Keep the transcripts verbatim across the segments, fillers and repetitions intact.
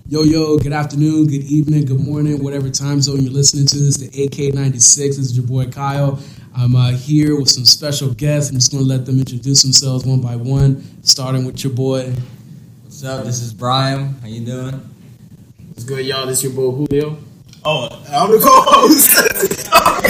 Yo, yo, good afternoon, good evening, good morning, whatever time zone you're listening to. This is the A K ninety-six. This is your boy Kyle. I'm uh, here with some special guests. I'm just going to let them introduce themselves one by one, starting with your boy. What's up? This is Brian. How you doing? What's good, y'all? This your boy Julio. Oh, I'm the co-host. Oh,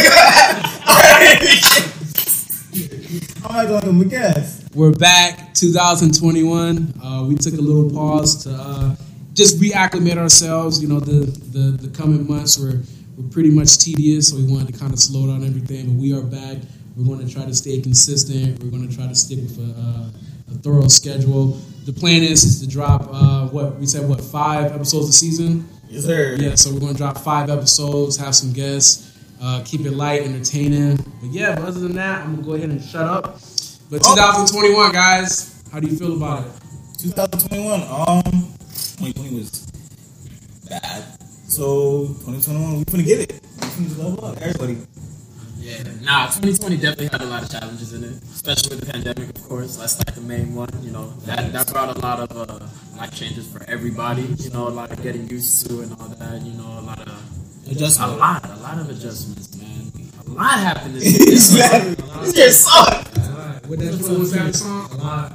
God. I'm like I'm a guest. We're back, two thousand twenty-one. Uh, we took a little pause to uh, just reacclimate ourselves. You know, the, the, the coming months were, were pretty much tedious, so we wanted to kind of slow down everything. But we are back. We're going to try to stay consistent. We're going to try to stick with a, uh, a thorough schedule. The plan is, is to drop, uh, what, we said, what, five episodes a season? Yes, sir. Yeah, so we're going to drop five episodes, have some guests, uh, keep it light, entertaining. But yeah, but other than that, I'm going to go ahead and shut up. But twenty twenty-one, guys, how do you feel about it? twenty twenty-one, um, twenty twenty was bad. So, twenty twenty-one, we're going to get it. We're going to level up, everybody. Yeah, nah, twenty twenty definitely had a lot of challenges in it, especially with the pandemic, of course. That's like the main one, you know. That that brought a lot of uh, life changes for everybody, you know, a lot of getting used to and all that, you know, a lot of Adjustments. A lot, a lot of adjustments, man. A lot happened this year. Exactly. This year sucked. What that was that song? A lot.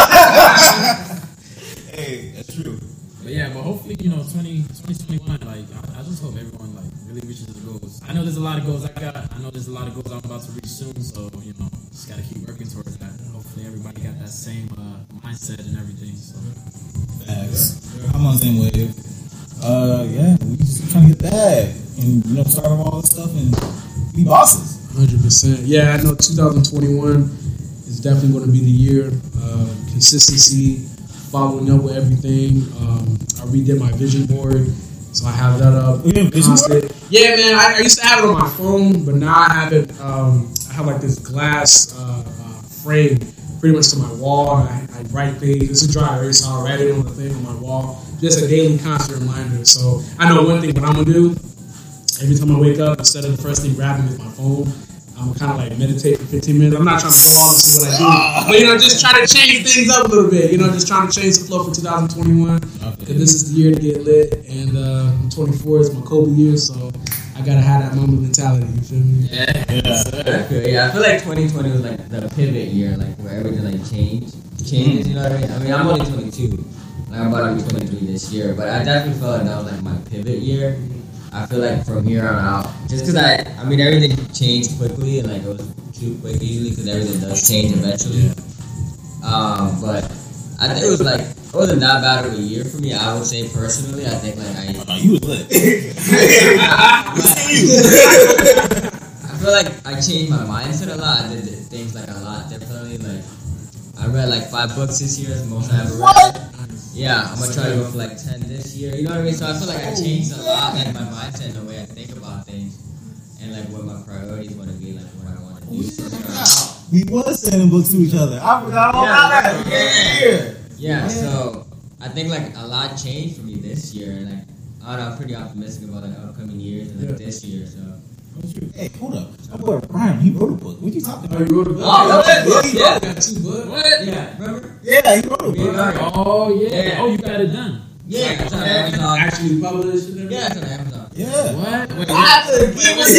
Hey, that's true. But yeah, but hopefully, you know, twenty twenty-one, like, I, I just hope everyone, like, really reaches the goals. I know there's a lot of goals I got. I know there's a lot of goals I'm about to reach soon, so, you know, just got to keep working towards that. Hopefully everybody got that same uh, mindset and everything, so. Facts. I'm on the same wave. Uh, yeah, we just trying to get back and, you know, start with all this stuff and be bosses. one hundred percent. Yeah, I know twenty twenty-one is definitely going to be the year. Uh, consistency, following up with everything. Um, I redid my vision board, so I have that up. You have a vision board? Yeah, man. I, I used to have it on my phone, but now I have it. Um, I have like this glass uh, uh, frame pretty much to my wall. I, I write things. It's a dry erase, so I'll write it on the thing on my wall. Just a daily constant reminder. So I know one thing what I'm going to do. Every time I wake up, instead of the first thing grabbing is my phone, I'm going to kind of like meditate for fifteen minutes. I'm not trying to go all into what I do. But, you know, just try to change things up a little bit. You know, just trying to change the flow for two thousand twenty-one. Because this is the year to get lit. And uh, I'm twenty-four. It's my Kobe year. So I got to have that moment mentality. You feel me? Yeah. yeah. I feel, yeah, I feel like twenty twenty was like the pivot year, like where everything like changed. Changes, you know what I mean? I mean, I'm only twenty-two. Like, I'm about to be twenty-three this year. But I definitely felt like that was like my pivot year. I feel like from here on out, just because I, I mean, everything changed quickly and like it was too quick usually because everything does change eventually. Um, but I think it was like, it wasn't that bad of a year for me, I would say personally. I think like I... Oh, you was lit. I feel like I changed my mindset a lot. I did things like a lot differently. Like, I read like five books this year, the most I ever read. What? Yeah, I'm gonna try to go for like ten this year. You know what I mean? So I feel like I changed a lot, like my mindset and the way I think about things, and like what my priorities want to be, like what I want to do. We was sending books to each other. I forgot all about that. Yeah. Yeah. So I think like a lot changed for me this year, and like I don't know, I'm pretty optimistic about like upcoming years and like this year. So. Hey, hold up. My boy Brian, he wrote a book. What you talking about? Oh, you wrote a book? Oh, yeah, book, yeah. yeah. Got two books. What? Yeah, remember? Yeah, he wrote a book. Yeah. Oh, yeah. Yeah. Oh, you got it done. Yeah, it's on Amazon. Actually published and everything? Yeah, it's on Amazon. Yeah. What? Wait, I have to give it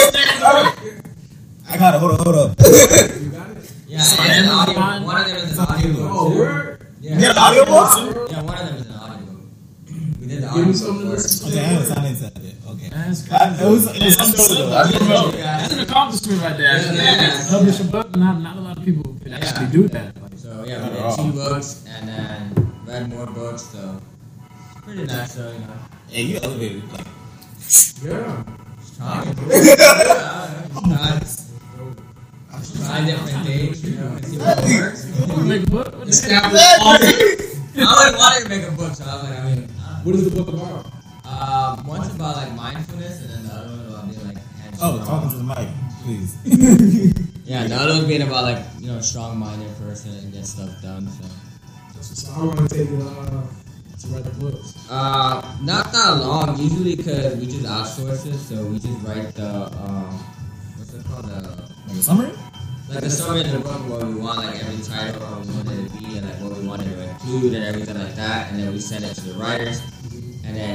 I got it. Hold up, hold up. You got it? Yeah, It's on and an Amazon? audio, one of them is an audiobook. Oh, word? Yeah. You got an audiobook? Yeah, one of them is an audiobook. We did the Give me audiobook something to first. listen to. Okay, I haven't signed into that yet. Okay. That's I, it was, it was That's something That's though. That's an accomplishment right there. Actually. Yeah, yeah. Publish a book. Not, not a lot of people can actually do that. Like, So yeah, we did two books and then read more books. So pretty nice, though, you know. Hey, you elevated. Like, Yeah. Trying. Trying. Try different things, you know, and see what works. you make a book. What the Establish all I always wanted to make a book, so I was like, I mean, What is the book about? uh, one's about like mindfulness, and then the other one about being like hands oh, talking to the mic, please. Yeah, the other one being about like, you know, strong-minded person and get stuff done. So, So how long did it take you uh, to write the books? uh, not that long. Usually, cause we just outsource it, so we just write the um, what's it called, the Like a summary? like the summary of the book, what we want, like every title, how we wanted it to be, and like what we wanted to include and everything like that, and then we send it to the writers, and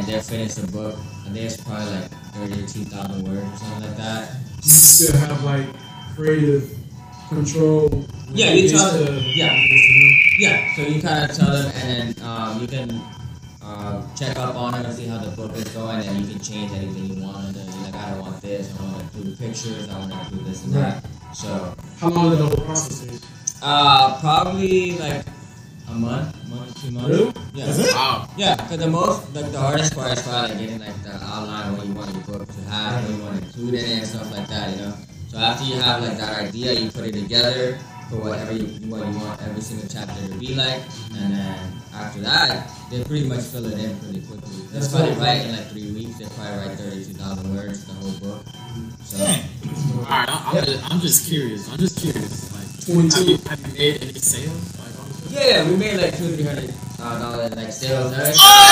they finish the book. I think it's probably like thirty-two thousand words or something like that. You still have like creative control. Yeah, you tell to, them. Yeah, yeah. So you kind of tell them, and then um, you can uh, check up on it and see how the book is going, and you can change anything you want. And then you're like, I don't want this. I want to include pictures. I want to include this and that. So how long did the whole process take? Uh, probably like a month, month, two months. Really? Yeah. Is it? Wow. Yeah, because the most, like the hardest part is probably like getting like the outline of what you want your book to have, what you want to include in it, and stuff like that. You know. So after you have like that idea, you put it together for whatever you what you want every single chapter to be like, and then after that, they pretty much fill it in pretty quickly. That's probably write in like three weeks. They probably write thirty-two thousand words the whole book. So. All right, I'm just, I'm just curious. I'm just curious. Like, twenty-two. have you, have you made any sales? Like, on the Yeah, we made like two, three hundred uh, dollars like sales. Right?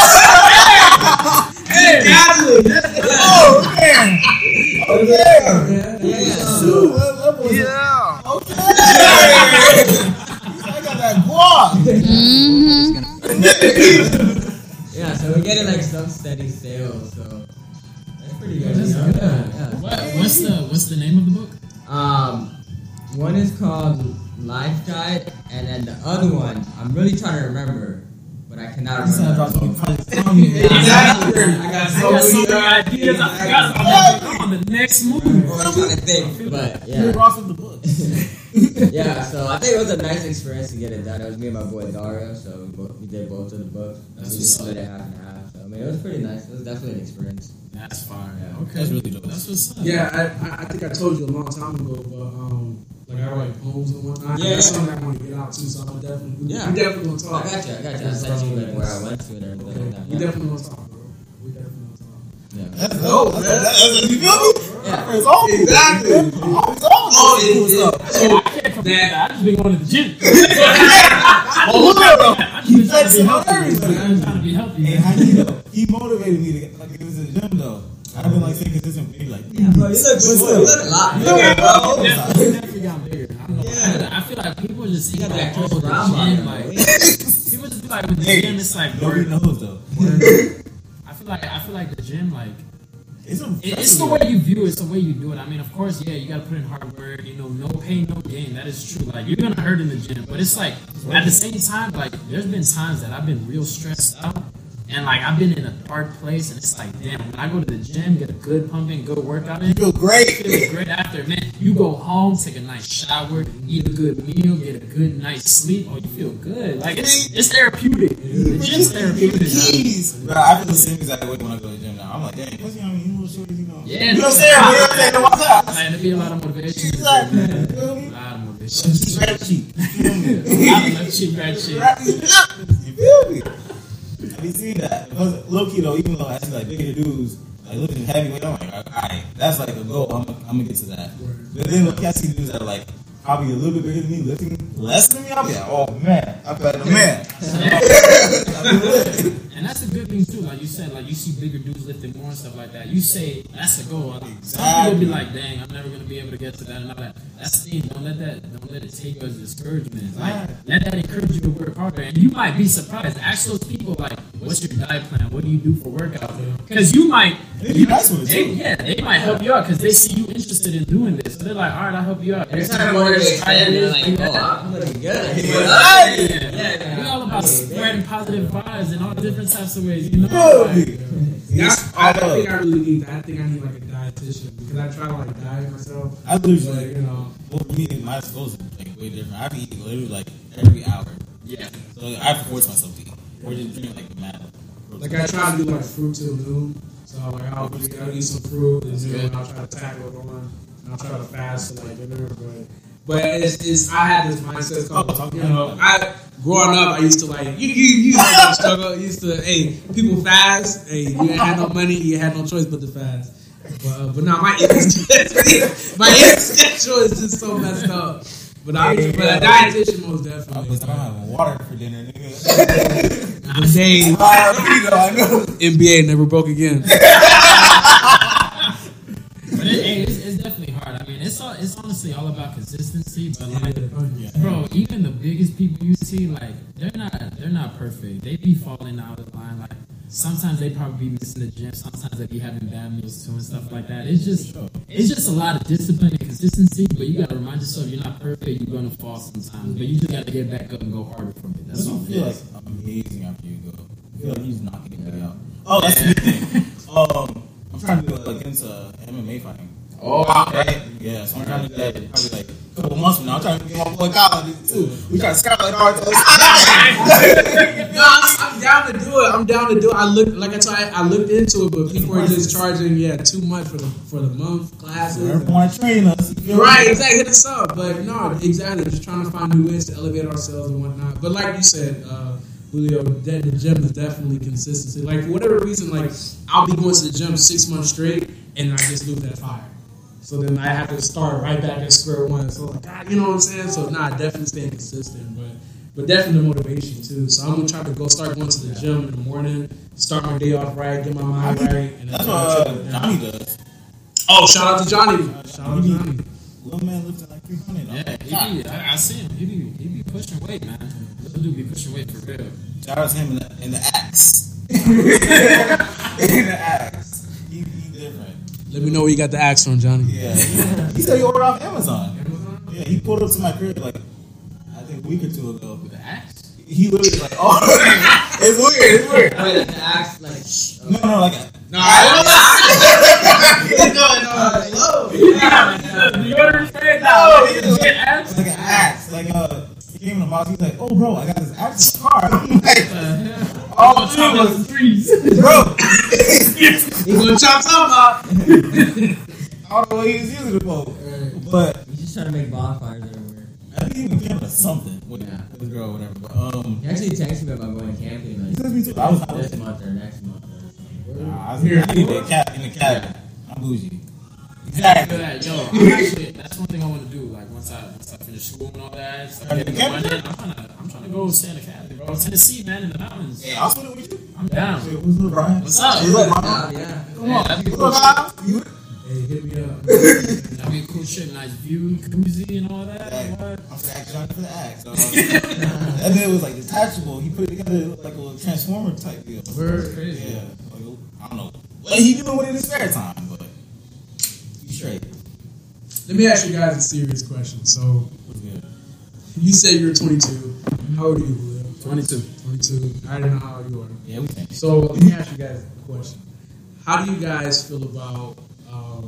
Hey, Godly! Oh, man. Okay. Yeah, yeah. Shoot, what level is it? Yeah. Okay. I got that guap. Yeah, so we're getting like some steady sales, so that's pretty good. That's you know? good. Yeah, yeah. What, what's the what's the name of the book? Um, one is called Life Guide, and then the other one I'm really trying to remember, but I cannot This sounds remember. like probably tell me. Exactly. I got I so got so many many ideas. I forgot. I'm on the next move. I'm trying to think, but You're yeah, off of the books. yeah. So I think it was a nice experience to get it done. It was me and my boy Dario, so we, both, we did both of the books. That's we what's just split up. it half and half. So I mean, it was pretty nice. It was definitely an experience. That's fire. Yeah. Okay, That's really dope. That's what's up. Yeah, I, I, I think I told you a long time ago, but um, like I write poems and whatnot. Yeah. That's something I want to get out too. So I'm definitely, Yeah. we definitely gonna I talk. got you. I got you. I sent you like where I went to and everything like that. We Yeah. definitely gonna talk, bro. We definitely gonna talk. Yeah. That's dope, man. That's, that's, you feel me? Yeah. It's all Exactly. It's all Oh, cool it- stuff. So I can't compare that. I just been going to the gym. Oh, look at him. I just been trying to be That's healthy. hilarious, I've man. been trying to be healthy. Hey, how you know? He motivated me to get like get to the gym though. I've been like staying consistent with me, like, Yeah, bro, you look, What's you up? look a lot You bigger, look bro. a lot Definitely, definitely got bigger. I don't know. Yeah. I feel like people just You think got like, that Chris oh, the Brown body, gym, bro. like people just be like with the Hey, gym, it's like nobody work. knows though. I feel like I feel like the gym, like It's, a, it, it's the way you view it, it's the way you do it. I mean, of course, yeah, you gotta put in hard work. You know, no pain, no gain. That is true. Like you're gonna hurt in the gym, but it's like at the same time, like there's been times that I've been real stressed out. And like I've been in a dark place, and it's like, damn. When I go to the gym, get a good pumping, good workout in, You feel great. feel great after. Man, you go home, take a nice shower, eat a good meal, get a good night's sleep. Oh, you feel good. Like it's it's therapeutic. The gym's therapeutic. Jeez. Bro, I feel the same exact way when I go to the gym now. I'm like, dang, what's you know, you little shorty, you know. Yeah, You know what I'm saying? You know what I'm saying? What's up? Man, there be a lot of motivation. Exactly. A You feel me? lot of motivation. Red cheek. You feel me? A lot of left cheek, right cheek. You feel me? Have you seen that? Because low key though, even though I see like bigger dudes like looking heavyweight, I'm like, alright, that's like a goal. I'm, I'm gonna get to that. But then look, I see dudes that are like probably a little bit bigger than me, lifting less than me. I'm like, oh man, I feel like the man. And that's a good thing too. Like you said, like you see bigger dudes lifting more and stuff like that. You say that's the goal. Like, some people be like, "Dang, I'm never gonna be able to get to that." And all that. That's the thing. Don't let that. Don't let it take you as discouragement. Like let that encourage you to work harder. And you might be surprised. Ask those people like, "What's your diet plan? What do you do for workout?" Because you might. They be nice with it They, too. yeah, they might help you out because they see you interested in doing this. So they're like, "All right, I'll help you out." Every time I go to the extent, they're like, oh, I'm looking good. Yeah, Yeah. we all about spreading positive vibes in all different types of ways, you know. Feel Like, me? That's, I, I know. think I really need that. I think I need like a dietitian because I try to like diet myself. I But literally, you know, well, for me, my goals are like way different. I be eating literally like every hour. yeah. So like, I have to force myself to eat. Or just drink like mad. like I try to do like fruit till noon. So like I'll, I'll eat some fruit and then I'll try to tackle it on. And I'll try to fast for like dinner, but. But it's, it's I had this mindset called, you know, I growing up I used to like you you you know, struggle. I used to hey people fast. Hey, you ain't had no money, you had no choice but to fast. But uh, but now my eating my eating schedule is just so messed up. But I but a dietitian most I definitely. was I'm having water for dinner, nigga. Dave, I know. N B A never broke again. But it, hey, it's, it's definitely hard. I mean, it's all, it's honestly all about consistency. But like, bro, even the biggest people you see, like they're not they're not perfect. They be falling out of line. Like sometimes they probably be missing the gym. Sometimes they be having bad meals too and stuff like that. It's just it's just a lot of discipline and consistency. But you gotta remind yourself you're not perfect. You're gonna fall sometimes, but you just gotta get back up and go harder from it. That's all. You feel like amazing after you go. I feel like he's knocking it out. Oh, that's the thing. Um, I'm trying to do like get into M M A fighting. Oh, okay. Yeah, so I'm trying to do that probably like a couple months from now. I'm trying to get my boy Kyle too. We trying to scout like hard. No, I'm, I'm down to do it. I'm down to do it. I look like I told you, I looked into it, but people are just charging yeah too much for the for the month classes. Everyone want to train us, right? Exactly. Hit us up, but no, exactly. Just trying to find new ways to elevate ourselves and whatnot. But like you said, uh, Julio, the gym is definitely consistency. Like for whatever reason, like I'll be going to the gym six months straight, and I just lose that fire. So then I have to start right back at square one. So like, God, you know what I'm saying? So nah, definitely staying consistent, but but definitely the motivation too. So I'm gonna try to go start going to the gym in the morning, start my day off right, get my mind right, and that's what uh, Johnny does. Oh, shout out to Johnny! Shout out to Johnny. Little man lifting like three hundred. Yeah, he be, I, I see him. He be he be pushing weight, man. Little dude be pushing weight for real. Shout out to him in the, in the axe. in the axe. He, he different. Let me know where you got the axe from, Johnny. Yeah. He said he ordered off Amazon. Amazon? Yeah, he pulled up to my crib like, I think a week or two ago. With the axe? He literally like, oh, it's weird, it's weird. Wait, like the axe, like, shh. No, no, like a, no, I don't know. You understand now? No, like an axe. Like, uh, he came in the box, he's like, oh, bro, I got this axe in the car. I'm like, all the time was trees. Bro. He's gonna chop something up. All the way he was using it for. But he's just trying to make bonfires everywhere. I think he even came with something with, yeah. with his girl or whatever. But, um, he actually texted me about going camping. Like, he texted me too. I was not this listening. month or next month or something. Nah, I was here. I need a cat in the cabin. Yeah. I'm bougie. Exactly. That. Yo, I'm actually, that's one thing I want to do. Like once I once I finish school and all that, start getting money, I'm trying to I'm trying to go stay in the cabin, bro. Tennessee, man, in the mountains. Yeah, I'll split it with you. I'm down. Hey, what's up, Brian? What's up? What's up, Brian? Yeah, yeah. Come on. That'd be What's cool. up, Brian? You? Hey, hit me up. That'd be a cool shit. Nice view, cozy, and all that. Hey, What? I'm for act Johnny for the axe. Uh, and then it was like detachable. He put it together it looked like a little transformer type deal. Word, crazy. Yeah. Like, I don't know what he doing with it in his spare time, but he's straight. Let me ask you guys a serious question. So, What's good? you said you're twenty-two. How old are you, Julio? twenty-two. twenty-two. I didn't know how old you are. Yeah, we think. So, let me ask you guys a question. How do you guys feel about um,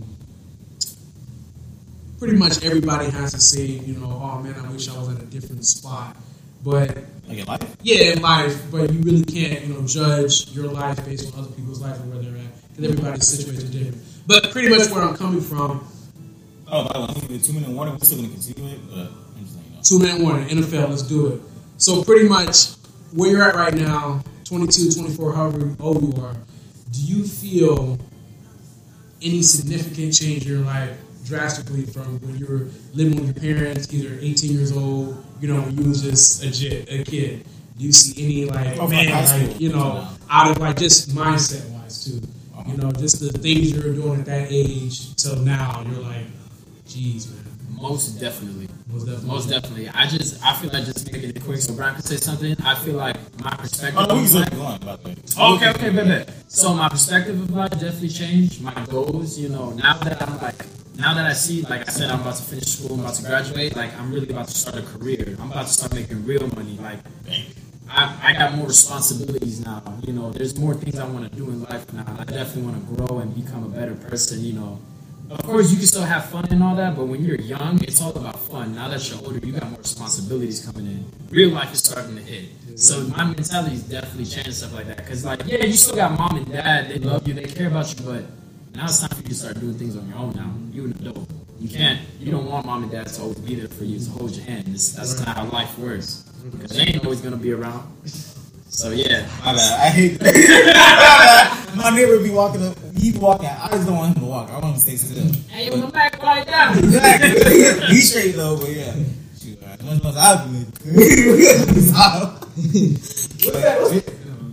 pretty much everybody has to say, you know, oh man, I wish I was at a different spot. But Like in life? yeah, in life, but you really can't, you know, judge your life based on other people's life and where they're at, because everybody's situation is different. But pretty much where I'm coming from, Oh, by the way, I'm gonna give it two minute warning. We're still gonna continue it, but I'm just letting you know. two minute warning, N F L, let's do it. So pretty much where you're at right now, twenty-two, twenty-four, however old you are, do you feel any significant change in your life drastically from when you were living with your parents, either eighteen years old, you know, when you was just a, j- a kid? Do you see any, like, Oh, man, high school. like, you know, out of, like, just mindset-wise, too? You know, just the things you were doing at that age till now, you're like, geez, man. Most definitely. Most definitely. Most definitely. I just, I feel like just making it quick so Brian can say something. I feel like my perspective. Oh, no, we of can life- still go on, by the way. Okay, okay, baby. So my perspective of life definitely changed. My goals, you know, now that I'm like, now that I see, like I said, I'm about to finish school, I'm about to graduate, like I'm really about to start a career. I'm about to start making real money. Like, I, I got more responsibilities now. You know, there's more things I want to do in life now. I definitely want to grow and become a better person, you know. Of course, you can still have fun and all that, but when you're young, it's all about fun. Now that you're older, you got more responsibilities coming in. Real life is starting to hit. So my mentality's definitely changed, stuff like that. Because, like, yeah, you still got mom and dad. They love you. They care about you. But now it's time for you to start doing things on your own now. You're an adult. You can't, you don't want mom and dad to always be there for you, to hold your hand. It's, that's not how life works. Because they ain't always going to be around. So, yeah. My bad. I hate that. My neighbor be walking up. He be walking. I just don't want him to walk. I want him to stay still. Hey, my back right down. Exactly. He's straight though, but yeah. Shoot, all right. Much more I'll do it. Stop. What's that?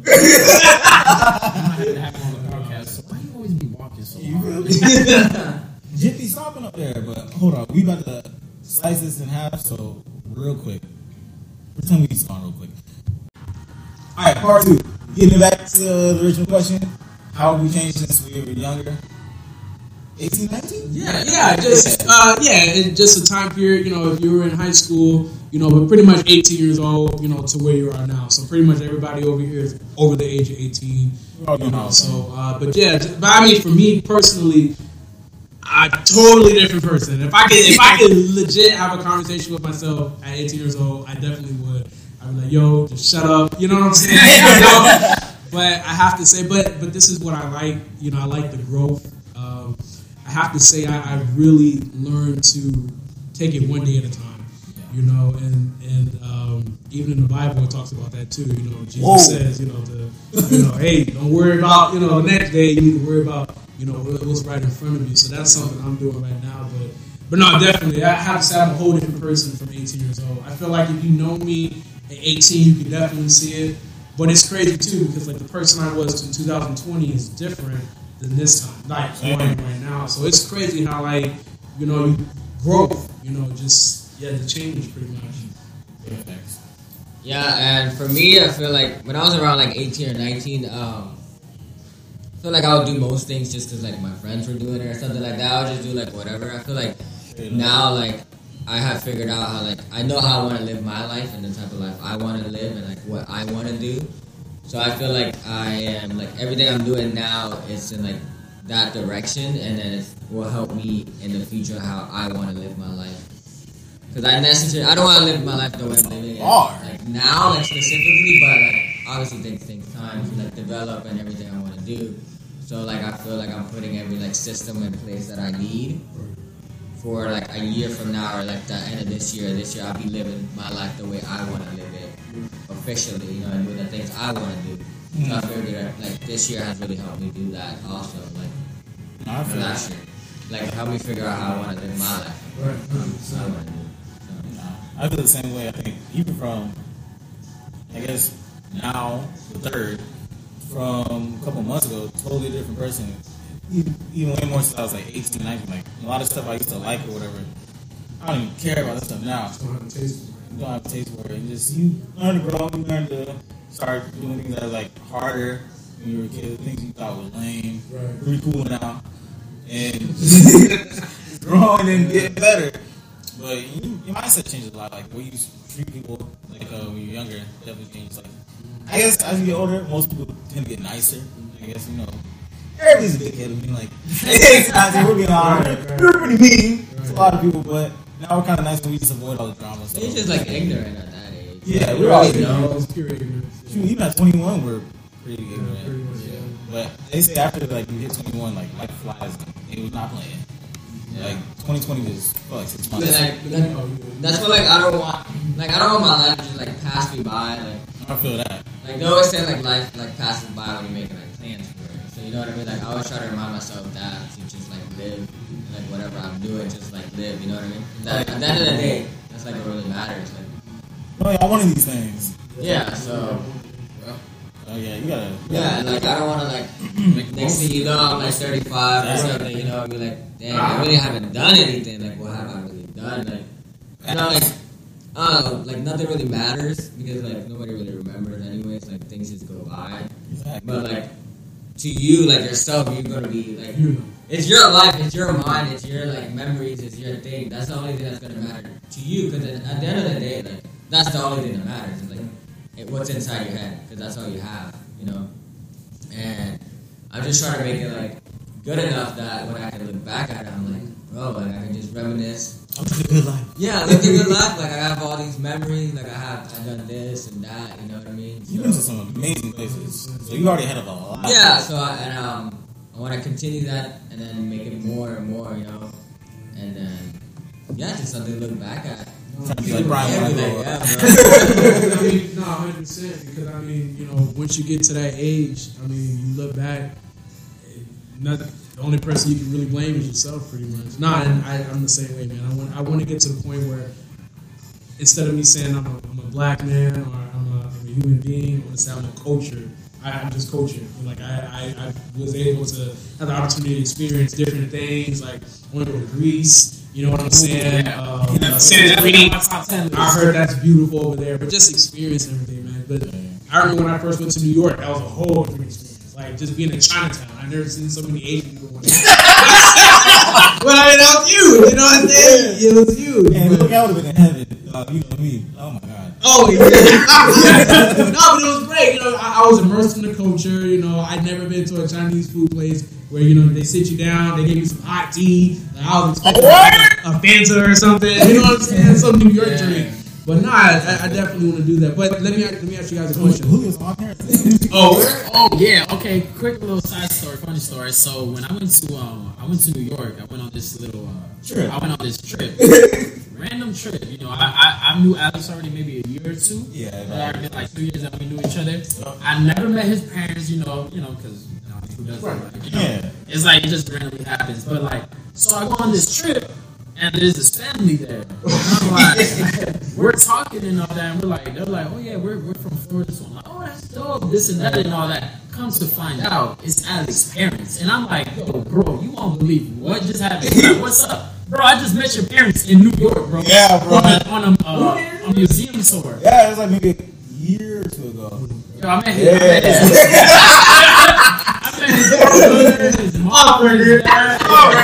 I might have to have him on the podcast. So why you always be walking so You hard? feel me? Jip be stopping up there, but hold on. We about to slice this in half, so real quick. Pretend we just on real quick. Alright, part two. getting back to the original question, how have we changed since we were younger? eighteen, nineteen? Yeah, yeah, just uh, yeah, it's just a time period. You know, if you were in high school, you know, but pretty much eighteen years old, you know, to where you are now. So pretty much everybody over here is over the age of eighteen. You know, so uh, but yeah, but I mean, for me personally, I'm a totally different person. If I could, if I could legit have a conversation with myself at eighteen years old, I definitely would. I'd be like, yo, just shut up. You know what I'm saying? You know? But I have to say, but but this is what I like. You know, I like the growth. Um, I have to say, I, I really learned to take it one day at a time. You know, and and um, even in the Bible it talks about that too. You know, Jesus Whoa. says, you know, to, you know, hey, don't worry about, you know, the next day. You need to worry about, you know, what's right in front of you. So that's something I'm doing right now. But but no, definitely, I have to say I'm a whole different person from eighteen years old. I feel like if you know me at eighteen, you can definitely see it. But it's crazy too, because like the person I was in two thousand twenty is different than this time, like who I am right now. So it's crazy how, like, you know, you growth, you know, just yeah, the change pretty much. Yeah, thanks. Yeah, and for me, I feel like when I was around like eighteen or nineteen, um, I feel like I would do most things just because like my friends were doing it or something like that. I would just do like whatever. I feel like now, like, I have figured out how, like, I know how I want to live my life and the type of life I want to live and like what I want to do. So I feel like I am, like, everything I'm doing now is in like that direction, and then it will help me in the future how I want to live my life. Because I necessarily, I don't want to live my life the way I'm living it, like now, like specifically, but like obviously things take time to like develop and everything I want to do. So like I feel like I'm putting every like system in place that I need for like a year from now or like the end of this year. This year I'll be living my life the way I want to live it officially, you know, and doing the things I want to do. Mm-hmm. So I figured that, like, this year has really helped me do that also, like, I feel last year. Like, help me figure out how I want to live my life. Right. So I want to do. So. No, I feel the same way. I think even from, I guess, now, the third, from a couple months ago, totally different person. Even, even way more since I was like eighteen, nineteen. Like, a lot of stuff I used to like or whatever, I don't even care about this stuff now. Just don't have a taste for it. You don't have a taste for it. And just, you learn to grow, you learn to start doing things that are like harder when you were a kid, things you thought were lame, Right. pretty cool now, and growing and getting better. But you, your mindset changes a lot. Like, the way you treat people, like uh, when you're younger, definitely changes. Like, I guess as you get older, most people tend to get nicer. I guess, you know, everybody's a dickhead of being like, hey, we're being honest. We're pretty mean to a lot of people, but now we're kind of nice when we just avoid all the drama. So. It's just like ignorant at that age. Yeah, like, we're all really ignorant. dumb. It's pure ignorance. Shoot, even at twenty-one, we're pretty ignorant. Yeah, pretty much, yeah. yeah. But they say after like you hit twenty-one, like life flies. It was not playing. Yeah. Like twenty twenty was oh, like six months. But like, like, that's what, like, I don't want, like, I don't want my life to just, like, pass me by, like, I feel that. like, they always say, like, life, like, passes by when you're making, like, plans for it, so, you know what I mean, like, I always try to remind myself that, to just, like, live, like, whatever I'm doing, just, like, live, you know what I mean, that, at the end of the day, that's, like, what really matters, like, Oh yeah, I wanted these things. yeah, so, Oh yeah, you gotta. You yeah, gotta like, I don't want to, like, next thing you know, I'm, like, thirty-five or something, you know, and be like, damn, I really haven't done anything, like, what have I really done, like, you know, like, I don't know, like, nothing really matters, because, like, nobody really remembers anyways, like, things just go by, Exactly. but, like, to you, like, yourself, you're gonna be, like, You know. it's your life, it's your mind, it's your, like, memories, it's your thing, that's the only thing that's gonna matter to you, because at the end of the day, like, that's the only thing that matters, it's, like, it, what's inside your head, because that's all you have, you know, and I'm just trying to make it, like, good enough that when I can look back at it, I'm like, bro, like, I can just reminisce. I'm living a good life. Yeah, look at good life. Like, I have all these memories. Like, I have I've done this and that. You know what I mean? You've been to some amazing places, so you already had a lot. Yeah. So I, and um, I want to continue that and then make it more and more. You know, and then yeah, just something to look back at. Trying to be like Brian Yeah, when I be grow like, up. yeah, bro. I mean, no, one hundred percent. Because, I mean, you know, once you get to that age, I mean, you look back, nothing, the only person you can really blame is yourself, pretty much. Nah, and I, I'm the same way, man. I want, I want to get to the point where instead of me saying I'm a, I'm a black man or I'm a, I'm a human being, I want to say I'm a culture. I, I'm just cultured. Like, I, I, I was able to have the opportunity to experience different things. Like, I want to go to Greece. You know what I'm saying? Um, uh, Santorini. I heard that's beautiful over there, but just experience everything, man. But I remember when I first went to New York, that was a whole different experience. Like just being in Chinatown, I never seen so many Asian people. But I mean, that was you. You know what I'm saying? Yeah, it was you. Yeah, look, I would have been in heaven. Uh, you know me. Oh my god. Oh yeah. No, but it was great. You know, I, I was immersed in the culture. You know, I'd never been to a Chinese food place where you know they sit you down, they give you some hot tea. Like, I was expecting like, a, a Fanta or something. You know what I'm saying? Some New York Yeah. drink. But nah, I, I definitely want to do that. But let me let me ask you guys a question. Who is my parents? Oh, Oh yeah, okay. Quick little side story, funny story. So when I went to um, I went to New York. I went on this little uh, Trip. I went on this trip, random trip. You know, I, I I knew Alex already maybe a year or two. Yeah, It had right. already been like two years that we knew each other. I never met his parents. You know, you know, because you know, who does that? Like, you know, Yeah. it's like it just randomly happens. But like, so I go on this trip. And there's this family there. And I'm like, we're talking and all that, and we're like, they're like, oh yeah, we're, we're from Florida. So I'm like, oh, that's dope, this and that and all that. Comes to find out, it's Alex's parents. And I'm like, yo, bro, you won't believe what just happened. He's like, what's up? Bro, I just met your parents in New York, bro. Yeah, bro. On a, on a, uh, a museum tour. Yeah, it was like maybe a year or two ago. Yo, I met his, I met his, I met his brother, his mom, his dad.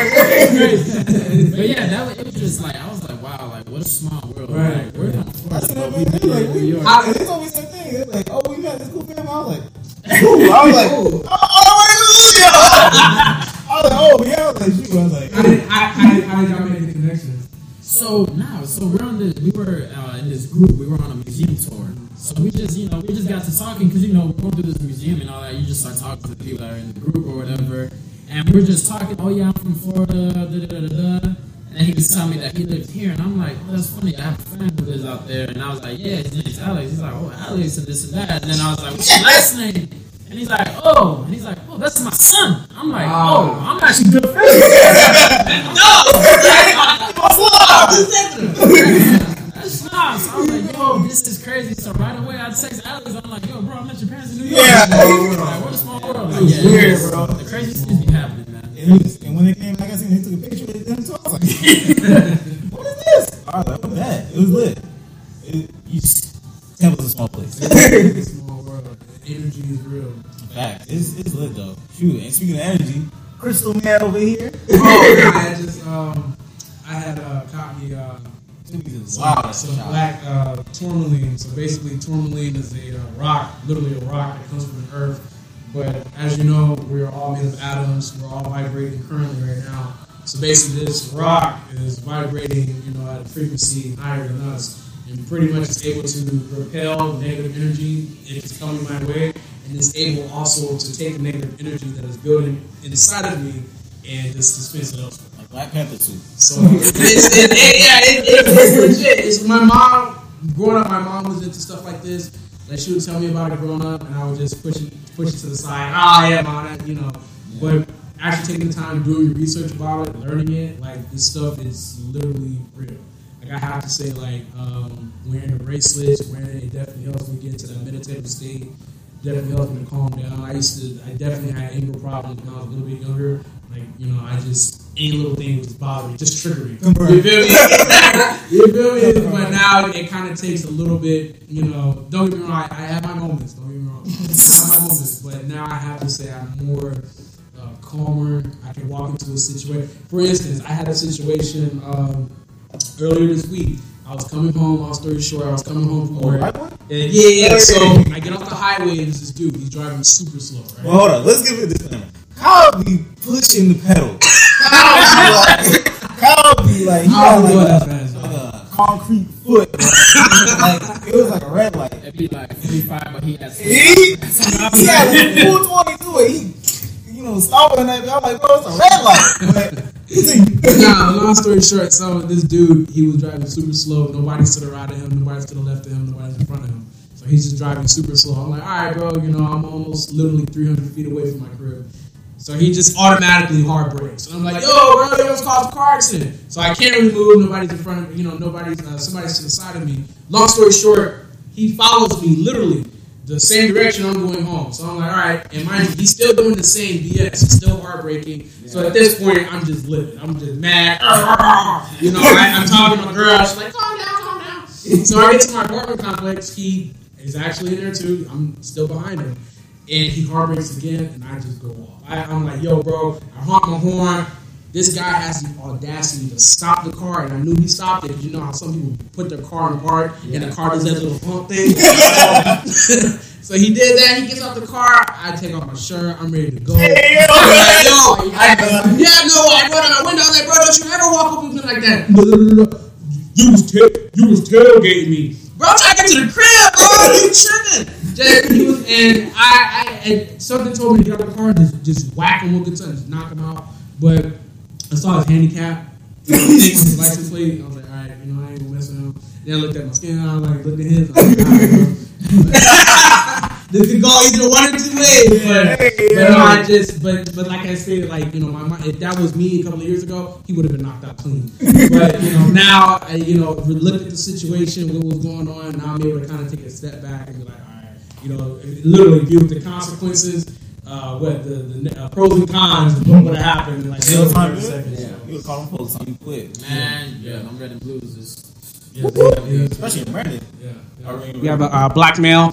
But yeah, that was, it was just like, I was like, wow, like, what a small world. Right. Like, we're from I Florida, said, but man, we it's be like, in New we, York. and it's always the same thing. It's like, oh, we met this cool family. I was like, ooh. I was like, oh, oh, yeah. I was like, oh, yeah. I was like, shoot. I was like, how did how, how, did- how did y'all make the connection? So now, so we're on this, we were uh, in this group, we were on a museum tour. So we just, you know, we just got to talking, because, you know, going through this museum and all that, you just start talking to the people that are in the group or whatever. And we're just talking, oh yeah, I'm from Florida, da da da da da. And he was telling me that he lived here, and I'm like, oh, that's funny, I have a friend who lives out there. And I was like, yeah, his name's Alex. He's like, oh, Alex, and this and that. And then I was like, what's your last name? And he's like, oh, and he's like, oh, that's my son. I'm like, oh, I'm actually good friends. That's nice. I was like, yo, this is crazy. So right away, I text Alex. I'm like, yo, bro, I met your parents in New York. Yeah. Like, what a small world. Like, yeah, weird, it's- bro. The craziest things be happening, man. and, it was, and when they came back, I seen they took a picture with them too. I was like, what is this? I was like, what's that? It was lit. It, you, Temple's a small place. Small world. The energy is real. Fact. It's, it's lit though. Shoot, and speaking of energy, Crystal Man over here. Oh yeah, I just um, I had uh, caught me uh, some, Wow, some black uh, tourmaline. So basically, tourmaline is a uh, rock, literally a rock that comes from the earth. But as you know, we are all made of atoms. We're all vibrating currently right now. So basically, this rock is vibrating, you know, at a frequency higher than us, and pretty much is able to repel negative energy if it's coming my way, and is able also to take the negative energy that is building inside of me and just dispense it elsewhere. Like Black Panther suit. So it's, it's, it, it, yeah, it, it, it's legit. It's my mom. Growing up, my mom was into stuff like this. Like she would tell me about it growing up, and I would just push it, push it to the side. Ah, yeah, mom, that, you know. But actually taking the time doing the research about it, learning it, like this stuff is literally real. Like I have to say, like um, wearing the bracelets, wearing it, it definitely helps me get into that meditative state. Definitely helps me to calm down. I used to, I definitely had anger problems when I was a little bit younger. Like, you know, I just, any little thing would just bother me, just trigger me. You feel me? You feel me? But now it kind of takes a little bit, you know, don't get me wrong, I, I have my moments, don't get me wrong. I have my moments, but now I have to say I'm more uh, calmer. I can walk into a situation. For instance, I had a situation um, earlier this week. I was coming home, long story short, I was coming home from work. And yeah, yeah, so I get off the highway and there's this dude, he's driving super slow, right? Well, hold on. Let's give it this time. Kyle be pushing the pedal. Kyle be like, Kyle be like, he I got don't like, go a, that fast, like a concrete foot. Bro. Like, it was like a red light. It'd be like forty-five, but he has. He, he had full twenty-two and he, you know, stopping that. I'm like, bro, it's a red light. But, Nah, long story short, so this dude, he was driving super slow. Nobody's to the right of him, nobody's to the left of him, nobody's in front of him. So he's just driving super slow. I'm like, all right, bro, you know, I'm almost literally three hundred feet away from my crib. So he just automatically hard brakes. And I'm like, yo, bro, you almost caused a car accident. So I can't really move. Nobody's in front of me. You know, nobody's, uh, somebody's to the side of me. Long story short, he follows me literally the same direction I'm going home. So I'm like, all right. And mind you, he's still doing the same B S. He's still heartbreaking. So at this point, I'm just livid. I'm just mad. You know, I, I'm talking to my girl. She's like, calm down, calm down. So I get to my apartment complex. He He's actually in there too. I'm still behind him. And he hard brakes again, and I just go off. I, I'm like, yo, bro, I honk my horn. This guy has the audacity to stop the car, and I knew he stopped it because you know how some people put their car in park, yeah. and the car does that little hump thing. So he did that. He gets out the car. I take off my shirt. I'm ready to go. Hey, yo, I'm like, yo, I, I, yeah, no, I rolled out my window. I was like, bro, don't you ever walk up with me like that? No, no, no, no. You was ta- you was tailgating me, bro. I'm trying to get to the crib, bro. You tripping? Just, he was, and I, I, and something told me to get out of the car and just, just whack him with the tongue, just knock him out. But I saw his handicap, you know, his license plate. I was like, all right, you know, I ain't gonna mess with him. Then I looked at my skin, I was like, look at his. I was like, all right, bro. This could go either one or two ways, but, but no, I just, but, but like I said, like, you know, my mind, if that was me a couple of years ago, he would have been knocked out clean. But, you know, now, I, you know, we looked at the situation, what was going on, now I'm able to kind of take a step back and be like, all right, you know, literally deal with the consequences, uh, what the, the uh, pros and cons of what would have happened in like thirty seconds. Yeah, you would call them folks, something quick. Man, yeah, I'm Red and Blues is. Yeah, yeah, yeah. Especially in Brandon. Yeah. Yeah. We have a uh, black male.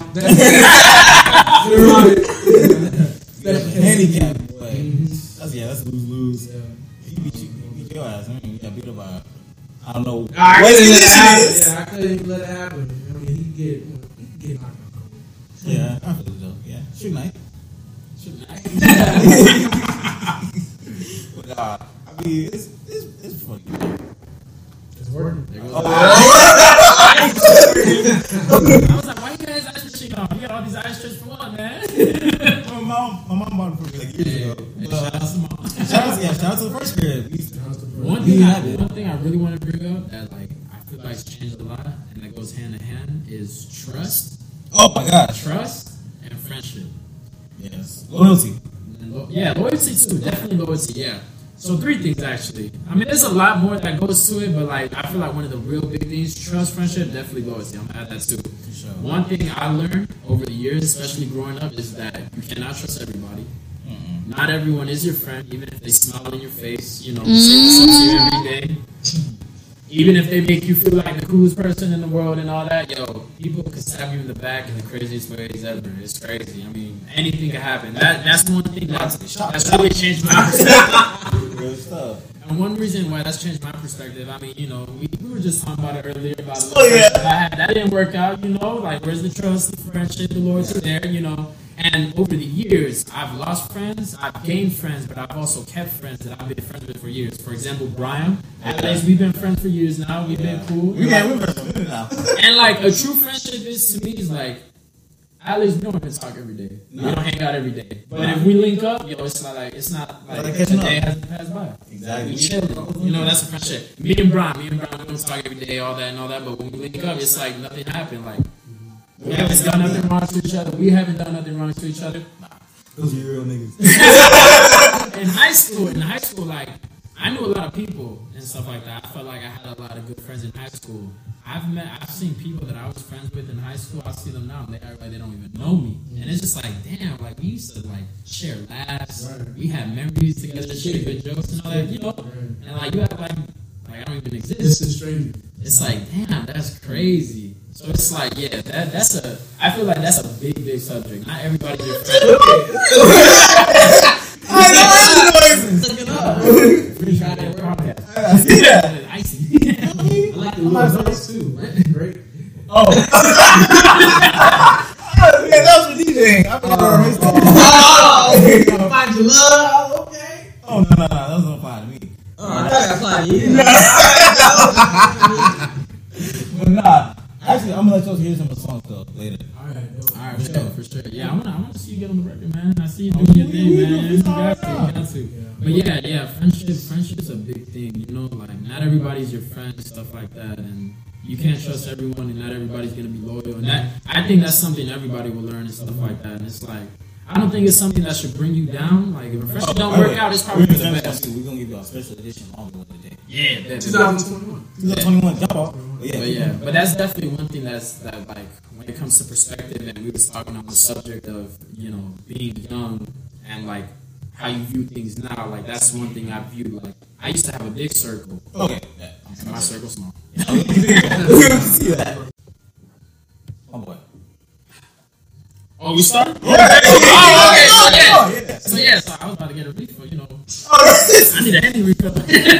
Handicap. That's yeah. That's lose lose. Yeah. He beat you. He beat your ass. I mean, you got beat up by. I don't know. I couldn't let it happen. Yeah, I couldn't even let it happen. I mean, he get you know, he get knocked out. Yeah, I feel it though. Yeah, shoot night. Shoot night. But uh, I mean, it's it's it's funny. It's working. Oh, I was like, why you guys ice fishing on? You got all these ice trips for what, man? my mom, my mom bought it for me like years ago. Hey, Uh, shout out to mom. shout out, yeah, shout out to the first grade. We used to- One thing, I, one thing I really want to bring up that like I feel like it's changed a lot and that goes hand in hand is trust, Oh my gosh. trust, and friendship. Yes. Loyalty. And lo- yeah, loyalty too, definitely loyalty. Yeah. So three things actually. I mean, there's a lot more that goes to it, but like I feel like one of the real big things, trust, friendship, definitely loyalty. I'm gonna add that too. For sure. One thing I learned over the years, especially growing up, is that you cannot trust everybody. Mm-mm. Not everyone is your friend, even if they smile in your face, you know, say what's up to you every day. Even if they make you feel like the coolest person in the world and all that, yo, people can stab you in the back in the craziest ways ever. It's crazy. I mean, anything can happen. That That's one thing that's, that's really changed my perspective. Real stuff. And one reason why that's changed my perspective, I mean, you know, we, we were just talking about it earlier about the Oh, yeah. that I had. That didn't work out, you know, like where's the trust, the friendship, the loyalty there, you know. And over the years, I've lost friends, I've gained friends, but I've also kept friends that I've been friends with for years. For example, Brian, at least we've been friends for years now. We've been cool. We yeah, we're friends now. And like a true friendship is to me is like, at least we don't even talk every day. We don't hang out every day. But if we link up, yo, it's not like it's not like Like a catching day up. hasn't passed by. Exactly. We chill. You know, that's a friendship. Me and Brian, me and Brian, we don't talk every day, all that and all that. But when we link up, it's like nothing happened. Like we haven't done nothing wrong to each other. We haven't done nothing wrong to each other. Those are real niggas. In high school, in high school, like I knew a lot of people and stuff like that. I felt like I had a lot of good friends in high school. I've met, I've seen people that I was friends with in high school. I see them now, and they act like they don't even know me. And it's just like, damn, like we used to like share laughs. Right. We had memories together, share good jokes and all that, you know. And like you act like like I don't even This exist. is strange. It's like, damn, that's crazy. So it's like, yeah, that that's a. I feel like that's a big, big subject. Not everybody's your friend. I know noises. Look it up. Free Friday podcast. I see that. Icy. I like the little voice too, man. Great. Oh. Yeah, that was for DJing. I forgot to Oh, find your love. Okay. Oh, no, no, no. That was on fire to me. Oh, I thought I applied to you. But nah. Actually, I'm going to let you hear some of the songs, though, later. All right. All right, for sure, for sure. Yeah, I want to, I want to see you get on the record, man. I see you doing your thing, man. You got to, you got to. But yeah, yeah, friendship, friendship is a big thing. You know, like not everybody's your friend and stuff like that, and you can't trust everyone, and not everybody's gonna be loyal. And that, I think that's something everybody will learn and stuff like that. And it's like, I don't think it's something that should bring you down. Like if a friendship don't work out, it's probably for the best. We're going to give you a special edition longer one today. Yeah, that, twenty twenty-one. twenty twenty-one, jump off. But yeah. But yeah, but that's definitely one thing that's that like when it comes to perspective, and we was talking on the subject of you know being young and like how you view things now. Like that's one thing I view. Like I used to have a big circle, Okay. Yeah. and my circle's small. See that. Oh boy. Oh, we start? Yeah. Oh, okay. Oh, Okay. oh, yeah. So yeah, so I was about to get a refill. You know, Oh, I need a Henny refill.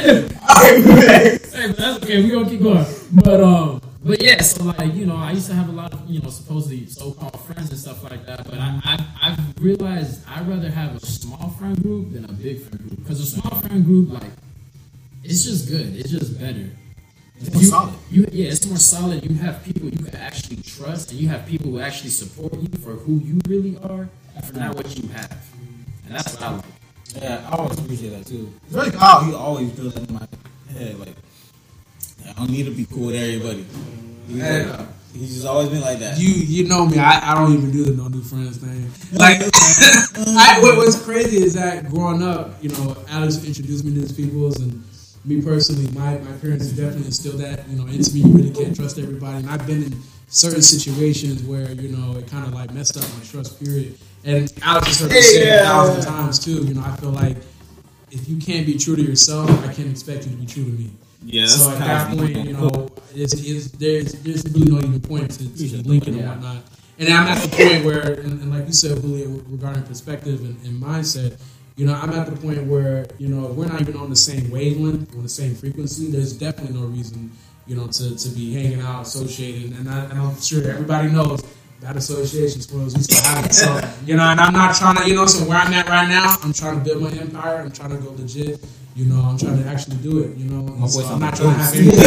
okay. Hey, but that's okay. We gonna keep going. But um, but yeah. So like, you know, I used to have a lot of, you know, supposedly so-called friends and stuff like that. But I, I I've realized I'd rather have a small friend group than a big friend group, because a small friend group, like, it's just good. It's just better. It's more You- solid. You, yeah, it's more solid. You have people you can actually trust, and you have people who actually support you for who you really are, for not what you have. And that's what I like. Yeah, I always appreciate that too. It's really Kyle. He always drills in my head like, I don't need to be cool with everybody. He's, Hey. like, he's just always been like that. You you know me. I, I don't even do the no new friends thing. Like, I, what, what's crazy is that growing up, you know, Alex introduced me to these peoples, and me personally, my, my parents definitely instilled that, you know, into me. You really can't trust everybody, and I've been in certain situations where, you know, it kind of like messed up my trust period. And Alex has heard me say it a thousand times too. You know, I feel like if you can't be true to yourself, I can't expect you to be true to me. Yeah, So at that point, you know, it's, it's, there's there's really no even point to, to linking and Yeah. whatnot. And I'm at the point where, and, and like you said, Julio, regarding perspective and, and mindset, you know, I'm at the point where, you know, we're not even on the same wavelength, on the same frequency. There's definitely no reason, you know, to, to be hanging out, associating. And, I, and I'm sure everybody knows that association spoils you still have it. So, you know, and I'm not trying to, you know, so where I'm at right now, I'm trying to build my empire. I'm trying to go legit. You know, I'm trying to actually do it. You know, and so I'm not trying to have anything.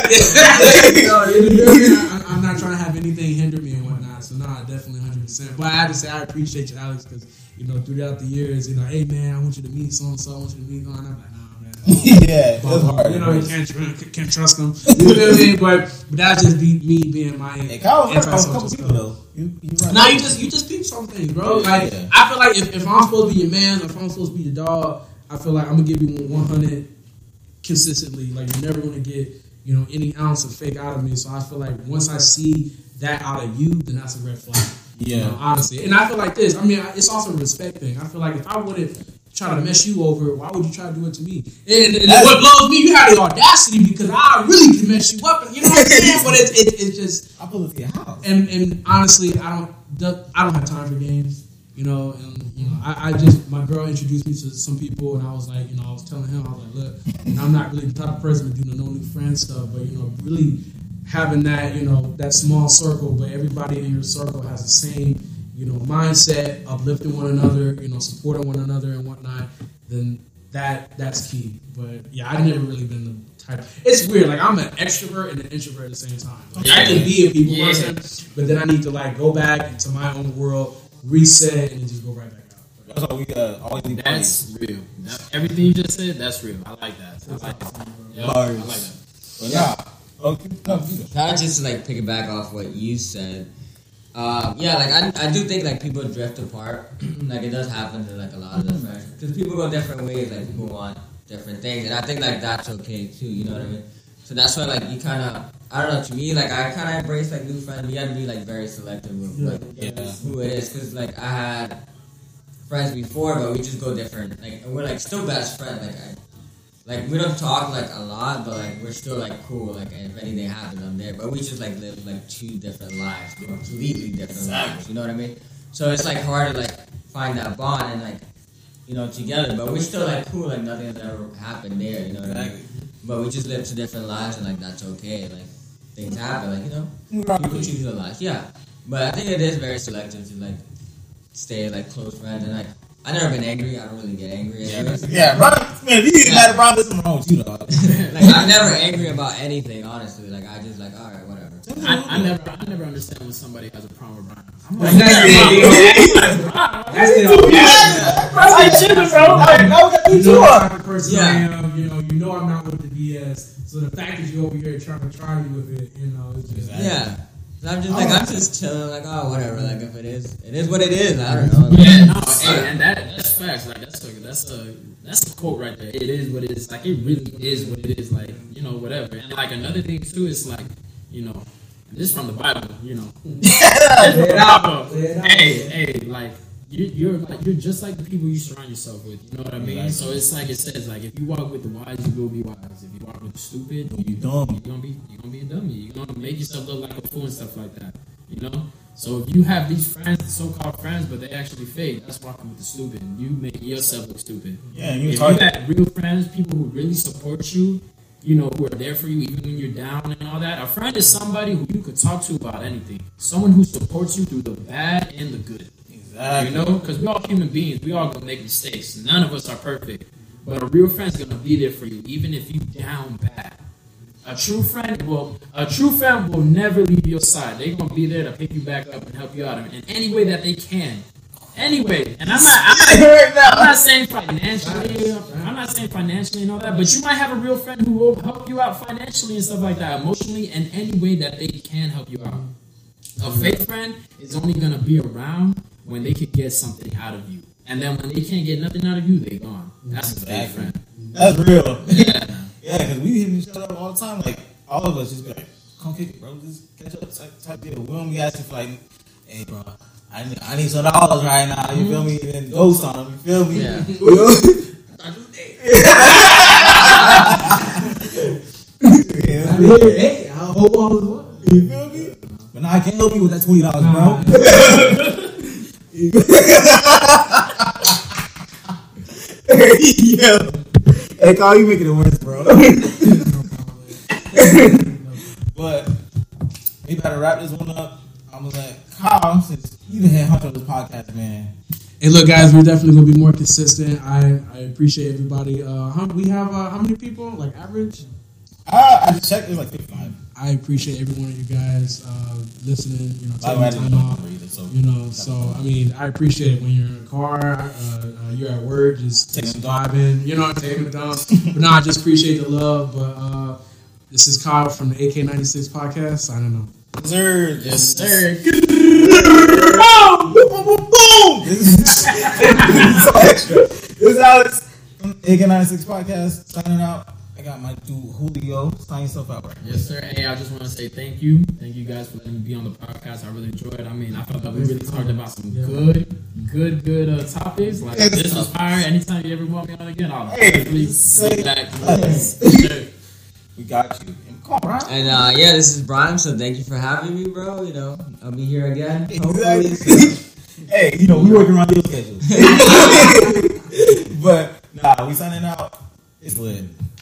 you know, you feel me? I- I'm not trying to have anything hinder me and whatnot. So, nah, definitely one hundred percent. But I have to say, I appreciate you, Alex, because, you know, throughout the years, you know, hey, man, I want you to meet so and so. I want you to meet. And I'm like, nah, man. Yeah, But, it's hard. you know, you can't, tr- can't trust them. You feel me? But, but that's just be, me being my Hey, Kyle was hurt by a antisocial couple stuff. people though. You, you right. Now you just you just peep some things, bro. Like Yeah. I feel like if, if I'm supposed to be your man, if I'm supposed to be your dog, I feel like I'm gonna give you one hundred consistently. Like you're never gonna get, you know, any ounce of fake out of me. So I feel like once I see that out of you, then that's a red flag. You Yeah. know, honestly. And I feel like this. I mean, it's also a respect thing. I feel like if I wouldn't try to mess you over, why would you try to do it to me? And, and what blows me, you have the audacity because I really can mess you up. And you know what I'm saying? But it's it, it's just. I pull it to your house. And and honestly, I don't I don't have time for games. You know, and you know, I, I just my girl introduced me to some people, and I was like, you know, I was telling him, I was like, look, and I'm not really the type of person to do the no new friend stuff, but you know, really having that, you know, that small circle, but everybody in your circle has the same, you know, mindset, uplifting one another, you know, supporting one another and whatnot. Then that that's key. But yeah, I've never really been the type. It's weird. Like I'm an extrovert and an introvert at the same time. Like, I can be a people Yeah. person, but then I need to like go back into my own world, reset, and then just go right back out. That's why we uh, always need That's real. That, everything you just said, that's real. I like that. I like that. Yep, I like that. But nah. Okay. No, you go. Kind of just to like piggyback off what you said. Um, yeah, like I, I do think like people drift apart. Like it does happen to like a lot of the friends because people go different ways. Like people want different things, and I think like that's okay too. You know what I mean? So that's why like you kind of I don't know. To me, like I kind of embrace like new friends. You have to be like very selective with like Yeah. who it is because like I had friends before, but we just go different. Like and we're like still best friends. Like I. Like we don't talk like a lot, but like we're still like cool. Like and if anything happens, I'm there. But we just like live like two different lives, completely different Exactly. lives. You know what I mean? So it's like hard to like find that bond and like you know together. But we're still like cool. Like nothing has ever happened there. You know what I mean? But we just live two different lives, and like that's okay. Like things happen. Like you know, people choose their lives. Yeah, but I think it is very selective to like stay like close friends and like. I've never been angry. I don't really get angry. Anyways. Yeah, bro. Man, if you get mad at Brian, there's something wrong with you, dog. Like I'm never angry about anything, honestly. Like I just like, all right, whatever. I, I never, I never understand when somebody has a problem with Brian. I'm Like, like, that's the audacity. That's like chilling, bro. Like, now we got You you know two what up. type of person Yeah. I am. You know, you know I'm not with the B S. So the fact that you over here trying to try me with it, you know, it's just Yeah. So I'm just like, I'm just chilling. Like, oh, whatever. Like if it is, it is what it is. I don't know. yeah, no, hey, and that, that's facts. Like that's a, that's a, that's a quote right there. It is what it is. Like it really is what it is. Like you know, whatever. And like another thing too is like, you know, and this is from the Bible. You know, This from the Bible. Lay it out. Hey, hey, like. You, you're like you're just like the people you surround yourself with. You know what I mean? So it's like it says like if you walk with the wise, you will be wise. If you walk with the stupid, You dumb. You're gonna be you're gonna be a dummy. You're gonna make yourself look like a fool and stuff like that. You know? So if you have these friends, so-called friends, but they actually fake, that's walking with the stupid. You make yourself look stupid. Yeah, and you if talk- you got real friends, people who really support you, you know, who are there for you even when you're down and all that. A friend is somebody who you could talk to about anything. Someone who supports you through the bad and the good. Exactly. You know, because we're all human beings. We all gonna make mistakes. None of us are perfect. But a real friend's gonna be there for you, even if you down bad. A true friend will, a true friend will never leave your side. They're gonna be there to pick you back up and help you out in any way that they can. Anyway, and I'm not, I'm not, I'm not saying financially, I'm not saying financially and all that, but you might have a real friend who will help you out financially and stuff like that, emotionally, in any way that they can help you out. A fake friend is only gonna be around when they can get something out of you, and then when they can't get nothing out of you, they gone. That's a fake friend. That's real. Yeah. Yeah, because we hit each other up all the time. Like, all of us just be like, come kick it, bro. Just catch up type, type deal. We don't be asking for, like, hey, bro, I need, I need some dollars right now. You feel me? And then ghost on them. You feel me? Yeah. yeah. Hey, I'll hold on as well. You feel me? But now I can't help you with that twenty dollars, bro. Yeah. Hey, Carl, you making it worse, bro. But we better wrap this one up. I'm gonna let Kyle, since you the head hunter of this podcast, man. Hey, look, guys, we're definitely gonna be more consistent. I, I appreciate everybody. Uh, how, we have uh, how many people? Like average? Uh, I just checked. It's like fifty-five. I appreciate every one of you guys uh, listening. You know, By the way, I taking didn't time know off. either, so You know, so I mean, I appreciate it when you're in a car, uh, uh, you're at work, just, Taking just a dump. vibing. You know, taking a dump. But no, I just appreciate the love. But uh, this is Kyle from the A K ninety-six podcast. I don't know. Sir, Yes, sir. boom, boom, boom, boom. This is so extra. This is Alex from A K ninety-six podcast signing out. I got my dude Julio. Sign yourself out right now. Yes, sir. Hey, I just want to say thank you. Thank you guys for letting me be on the podcast. I really enjoyed it. I mean, I felt like we really talked about some good, good, good uh, topics. Like, this was fire. Anytime you ever want me on again, I'll Hey, definitely say be back. less. Sure. We got you. Come on, Brian. And uh, yeah, this is Brian. So thank you for having me, bro. You know, I'll be here again. Hopefully. Exactly. Hey, you know, we working around your schedule. But nah, we signing out. It's lit.